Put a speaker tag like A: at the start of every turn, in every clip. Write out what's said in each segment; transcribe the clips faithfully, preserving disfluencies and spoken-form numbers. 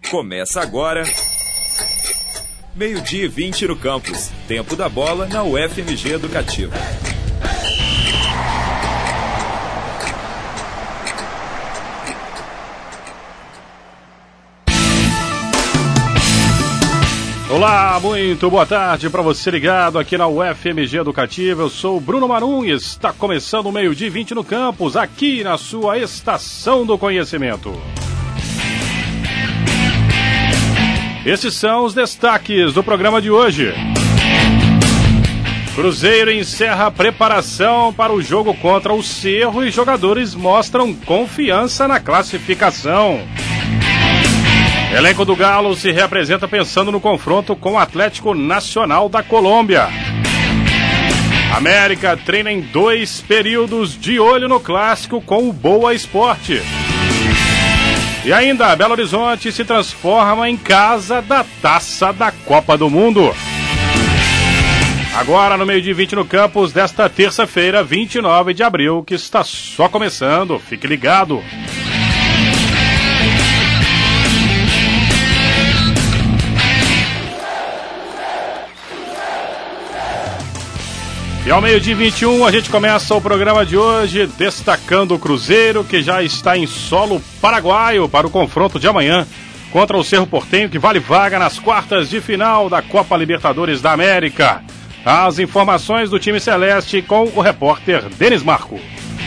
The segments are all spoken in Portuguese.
A: Começa agora, meio-dia e vinte no campus. Tempo da bola na U F M G Educativa.
B: Olá, muito boa tarde para você ligado aqui na U F M G Educativa. Eu sou o Bruno Marum e está começando o meio-dia e vinte no campus, aqui na sua Estação do Conhecimento. Esses são os destaques do programa de hoje. Cruzeiro encerra a preparação para o jogo contra o Cerro e jogadores mostram confiança na classificação. Elenco do Galo se reapresenta pensando no confronto com o Atlético Nacional da Colômbia. América treina em dois períodos de olho no clássico com o Boa Esporte. E ainda, Belo Horizonte se transforma em casa da Taça da Copa do Mundo. Agora no meio-dia e vinte no campus desta terça-feira, vinte e nove de abril, que está só começando. Fique ligado. E ao meio-dia e vinte e um a gente começa o programa de hoje destacando o Cruzeiro, que já está em solo paraguaio para o confronto de amanhã contra o Cerro Porteño, que vale vaga nas quartas de final da Copa Libertadores da América. As informações do time celeste com o repórter Denis Marco.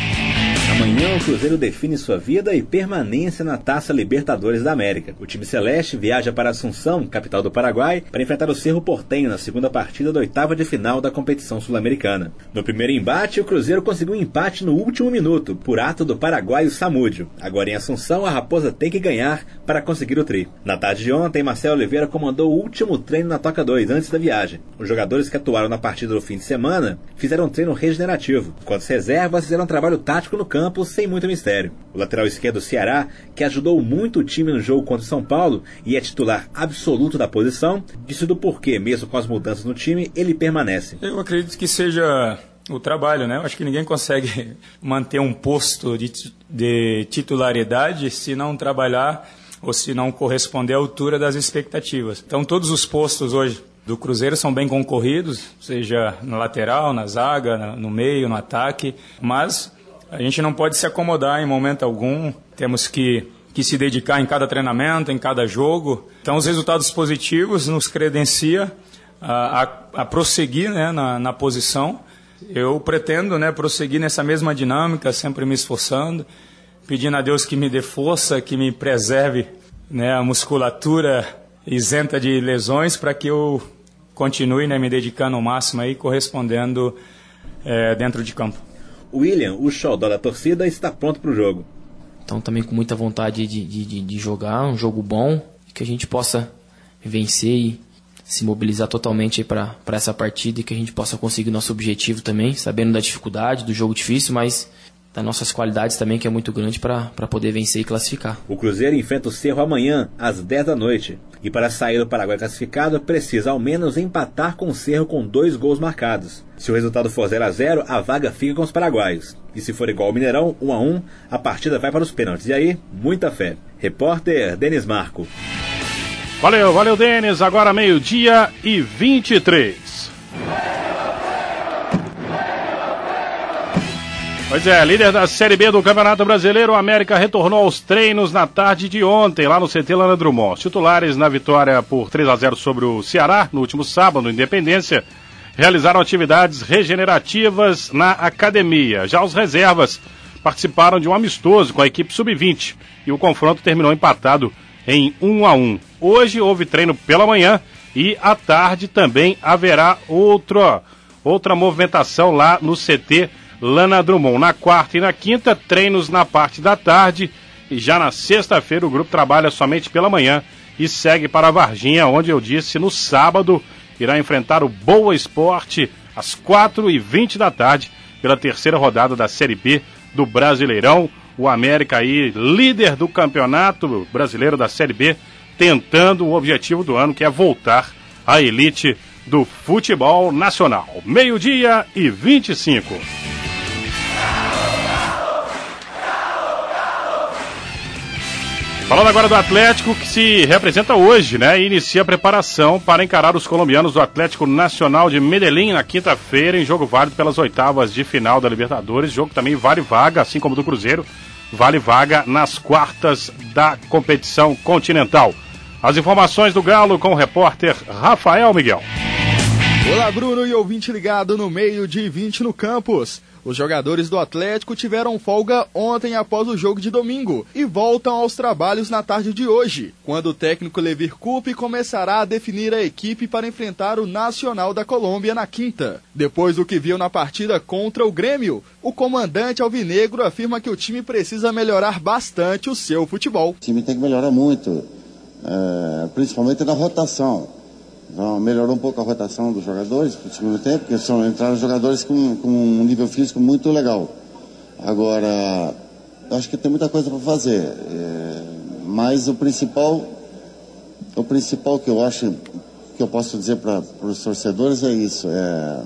C: Amanhã o Cruzeiro define sua vida e permanência na Taça Libertadores da América. O time celeste viaja para Assunção, capital do Paraguai, para enfrentar o Cerro Porteño na segunda partida da oitava de final da competição sul-americana. No primeiro embate, o Cruzeiro conseguiu um empate no último minuto, por ato do paraguaio Samúdio. Agora em Assunção, a Raposa tem que ganhar para conseguir o tri. Na tarde de ontem, Marcelo Oliveira comandou o último treino na Toca dois, antes da viagem. Os jogadores que atuaram na partida do fim de semana fizeram um treino regenerativo, enquanto as reservas fizeram um trabalho tático no campo sem muito mistério. O lateral esquerdo do Ceará, que ajudou muito o time no jogo contra o São Paulo e é titular absoluto da posição, disse do porquê, mesmo com as mudanças no time, ele permanece.
D: Eu acredito que seja o trabalho, né? Eu acho que ninguém consegue manter um posto de, de titularidade se não trabalhar ou se não corresponder à altura das expectativas. Então todos os postos hoje do Cruzeiro são bem concorridos, seja na lateral, na zaga, no meio, no ataque, mas a gente não pode se acomodar em momento algum, temos que, que se dedicar em cada treinamento, em cada jogo. Então os resultados positivos nos credencia a, a, a prosseguir, né, na, na posição. Eu pretendo, né, prosseguir nessa mesma dinâmica, sempre me esforçando, pedindo a Deus que me dê força, que me preserve, né, a musculatura isenta de lesões para que eu continue, né, me dedicando ao máximo e correspondendo é, dentro de campo.
C: O William, o xodó da torcida, está pronto para o jogo.
E: Então também com muita vontade de, de, de jogar, um jogo bom, que a gente possa vencer e se mobilizar totalmente para essa partida e que a gente possa conseguir nosso objetivo também, sabendo da dificuldade, do jogo difícil, mas das nossas qualidades também, que é muito grande para poder vencer e classificar.
C: O Cruzeiro enfrenta o Cerro amanhã, às dez da noite. E para sair do Paraguai classificado, precisa ao menos empatar com o Cerro com dois gols marcados. Se o resultado for zero a zero, a vaga fica com os paraguaios. E se for igual ao Mineirão, um a um, a partida vai para os pênaltis. E aí, muita fé. Repórter Denis Marco.
B: Valeu, valeu Denis. Agora meio-dia e vinte e três. Pois é, líder da Série B do Campeonato Brasileiro, o América retornou aos treinos na tarde de ontem, lá no C T Lana Drummond. Os titulares na vitória por três a zero sobre o Ceará, no último sábado, no Independência, realizaram atividades regenerativas na academia. Já os reservas participaram de um amistoso com a equipe sub vinte e o confronto terminou empatado em um a um. Hoje houve treino pela manhã e à tarde também haverá outra, outra movimentação lá no C T Lana Drummond. Na quarta e na quinta, treinos na parte da tarde, e já na sexta-feira o grupo trabalha somente pela manhã e segue para a Varginha, onde eu disse no sábado irá enfrentar o Boa Esporte às quatro e vinte da tarde pela terceira rodada da Série B do Brasileirão. O América aí, líder do campeonato brasileiro da Série B, tentando o objetivo do ano, que é voltar à elite do futebol nacional. Meio-dia e vinte e cinco. Falando agora do Atlético, que se representa hoje, né? E inicia a preparação para encarar os colombianos do Atlético Nacional de Medellín na quinta-feira, em jogo válido pelas oitavas de final da Libertadores. Jogo também vale vaga, assim como do Cruzeiro, vale vaga nas quartas da competição continental. As informações do Galo com o repórter Rafael Miguel.
F: Olá, Bruno e ouvinte ligado no meio de vinte no campus. Os jogadores do Atlético tiveram folga ontem após o jogo de domingo e voltam aos trabalhos na tarde de hoje, quando o técnico Levir Coupe começará a definir a equipe para enfrentar o Nacional da Colômbia na quinta. Depois do que viu na partida contra o Grêmio, o comandante alvinegro afirma que o time precisa melhorar bastante o seu futebol.
G: O time tem que melhorar muito, é, principalmente na rotação. Então, melhorou um pouco a rotação dos jogadores para o segundo tempo, porque são, entraram jogadores com, com um nível físico muito legal. Agora, acho que tem muita coisa para fazer, é, mas o principal, o principal que eu acho que eu posso dizer para os torcedores é isso. É,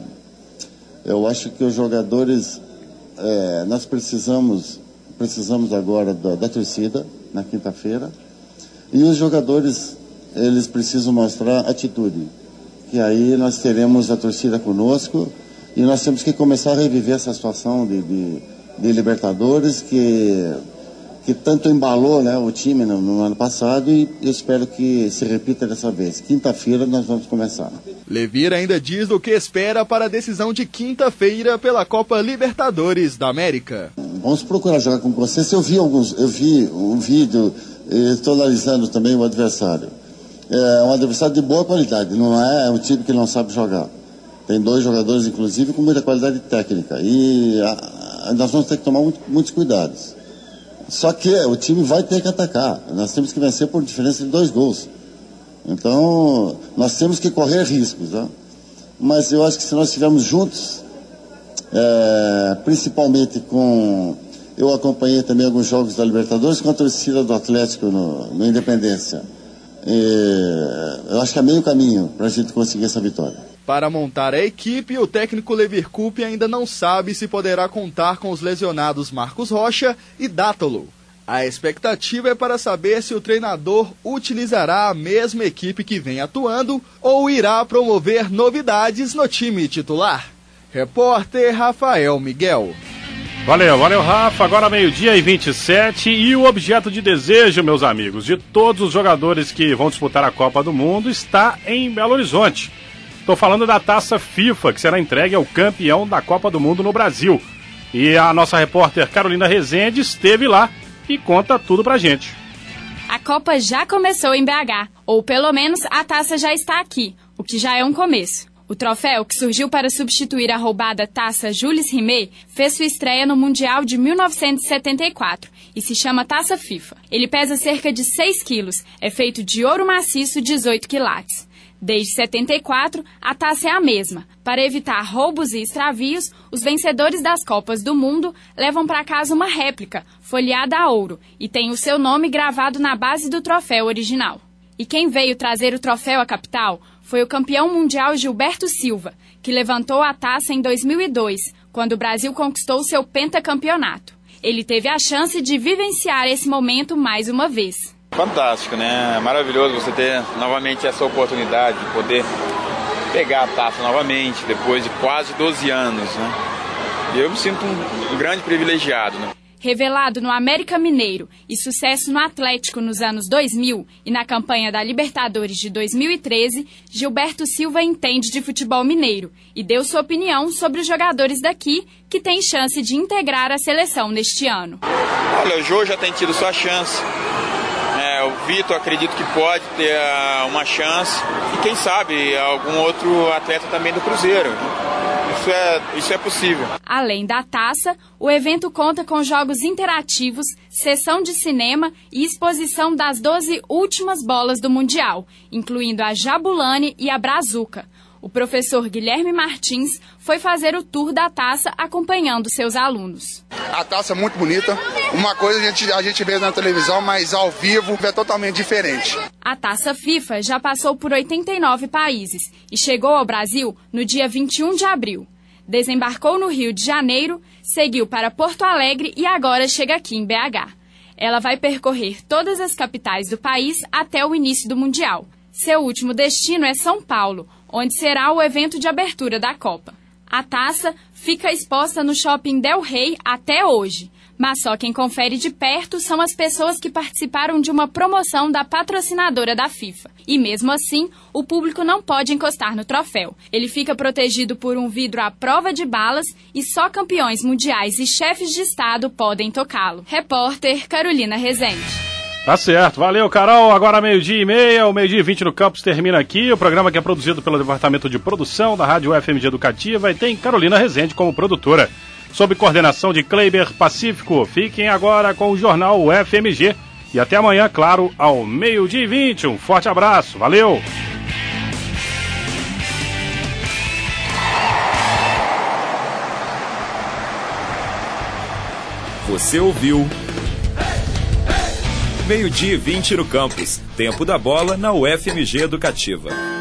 G: eu acho que os jogadores, é, nós precisamos, precisamos agora da, da torcida na quinta-feira, e os jogadores, eles precisam mostrar atitude, que aí nós teremos a torcida conosco e nós temos que começar a reviver essa situação de, de, de Libertadores que, que tanto embalou, né, o time no, no ano passado, e eu espero que se repita dessa vez. Quinta-feira nós vamos começar.
F: Levir ainda diz o que espera para a decisão de quinta-feira pela Copa Libertadores da América.
G: Vamos procurar jogar com vocês. Eu vi alguns, eu vi um vídeo, estou analisando também o adversário. É um adversário de boa qualidade, não é um time que não sabe jogar. Tem dois jogadores, inclusive, com muita qualidade técnica. E a, a, nós vamos ter que tomar muito, muitos cuidados. Só que o time vai ter que atacar. Nós temos que vencer por diferença de dois gols. Então, nós temos que correr riscos. Né? Mas eu acho que se nós estivermos juntos, é, principalmente com... Eu acompanhei também alguns jogos da Libertadores com a torcida do Atlético no, no Independência. Eu acho que é meio caminho para a gente conseguir essa vitória.
F: Para montar a equipe, o técnico Levir Coupe ainda não sabe se poderá contar com os lesionados Marcos Rocha e Dátolo. A expectativa é para saber se o treinador utilizará a mesma equipe que vem atuando ou irá promover novidades no time titular. Repórter Rafael Miguel.
B: Valeu, valeu, Rafa. Agora meio-dia e vinte e sete, e o objeto de desejo, meus amigos, de todos os jogadores que vão disputar a Copa do Mundo está em Belo Horizonte. Estou falando da Taça FIFA, que será entregue ao campeão da Copa do Mundo no Brasil. E a nossa repórter Carolina Rezende esteve lá e conta tudo pra gente.
H: A Copa já começou em B H, ou pelo menos a taça já está aqui, o que já é um começo. O troféu, que surgiu para substituir a roubada taça Jules Rimet, fez sua estreia no Mundial de mil novecentos e setenta e quatro e se chama Taça FIFA. Ele pesa cerca de seis quilos, é feito de ouro maciço dezoito quilates. Desde setenta e quatro, a taça é a mesma. Para evitar roubos e extravios, os vencedores das Copas do Mundo levam para casa uma réplica, folheada a ouro, e tem o seu nome gravado na base do troféu original. E quem veio trazer o troféu à capital foi o campeão mundial Gilberto Silva, que levantou a taça em dois mil e dois, quando o Brasil conquistou seu pentacampeonato. Ele teve a chance de vivenciar esse momento mais uma vez.
I: Fantástico, né? É maravilhoso você ter novamente essa oportunidade de poder pegar a taça novamente, depois de quase doze anos, né? E eu me sinto um, um grande privilegiado, né?
H: Revelado no América Mineiro e sucesso no Atlético nos anos dois mil e na campanha da Libertadores de dois mil e treze, Gilberto Silva entende de futebol mineiro e deu sua opinião sobre os jogadores daqui que têm chance de integrar a seleção neste ano.
I: Olha, o Jô já tem tido sua chance, é, o Vitor acredito que pode ter uh, uma chance e quem sabe algum outro atleta também do Cruzeiro. Isso é, isso é possível.
H: Além da taça, o evento conta com jogos interativos, sessão de cinema e exposição das doze últimas bolas do Mundial, incluindo a Jabulani e a Brazuca. O professor Guilherme Martins foi fazer o tour da taça acompanhando seus alunos.
J: A taça é muito bonita. Uma coisa a gente, a gente vê na televisão, mas ao vivo é totalmente diferente.
H: A Taça FIFA já passou por oitenta e nove países e chegou ao Brasil no dia vinte e um de abril. Desembarcou no Rio de Janeiro, seguiu para Porto Alegre e agora chega aqui em B H. Ela vai percorrer todas as capitais do país até o início do Mundial. Seu último destino é São Paulo, onde será o evento de abertura da Copa. A taça fica exposta no Shopping Del Rey até hoje, mas só quem confere de perto são as pessoas que participaram de uma promoção da patrocinadora da FIFA. E mesmo assim, o público não pode encostar no troféu. Ele fica protegido por um vidro à prova de balas e só campeões mundiais e chefes de Estado podem tocá-lo. Repórter Carolina Rezende.
B: Tá certo, valeu, Carol. Agora meio-dia e meia, o meio-dia e vinte no Campus termina aqui. O programa que é produzido pelo Departamento de Produção da Rádio U F M G Educativa e tem Carolina Rezende como produtora, sob coordenação de Kleiber Pacífico. Fiquem agora com o Jornal U F M G e até amanhã, claro, ao meio-dia e vinte. Um forte abraço, valeu!
A: Você ouviu meio-dia e vinte no Campus. Tempo da bola na U F M G Educativa.